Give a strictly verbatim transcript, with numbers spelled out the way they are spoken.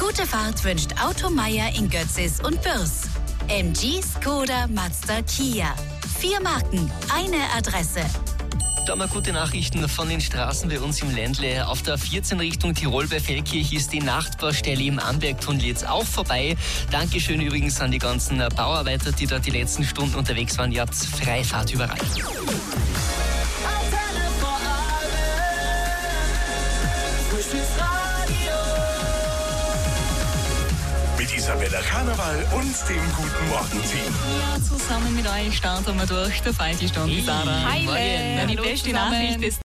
Gute Fahrt wünscht Auto Meier in Götzis und Bürs. M G, Skoda, Mazda, Kia. Vier Marken, eine Adresse. Da haben wir gute Nachrichten von den Straßen bei uns im Ländle. Auf der vierzehn Richtung Tirol bei Feldkirch ist die Nachtbaustelle im Ambergtunnel jetzt auch vorbei. Dankeschön übrigens an die ganzen Bauarbeiter, die da die letzten Stunden unterwegs waren. Ihr habt Freifahrt überall. Mit Isabella Karneval und dem guten Morgenteam. Ja, zusammen mit euch starten wir durch der Feiti-Stunde, Sarah. Hi, Die beste Nachricht ist